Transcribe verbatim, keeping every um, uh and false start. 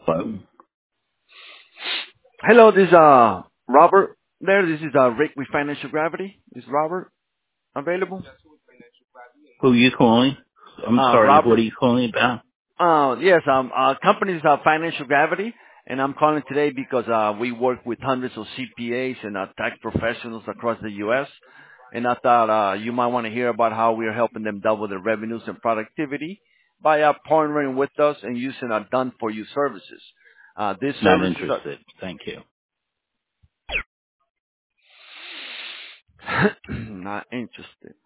Hello. Hello, this is uh Robert. There, this is uh Rick with Financial Gravity. Is Robert available? Who are you calling? I'm Uh, sorry, what Robert. are you calling about? Uh, yes. Um, our company is uh, Financial Gravity, and I'm calling today because uh we work with hundreds of C P As and uh, tax professionals across the U S. And I thought uh you might want to hear about how we are helping them double their revenues and productivity by uh, partnering with us and using our done for you services. Uh, these Not services interested. Thank you. are not interested.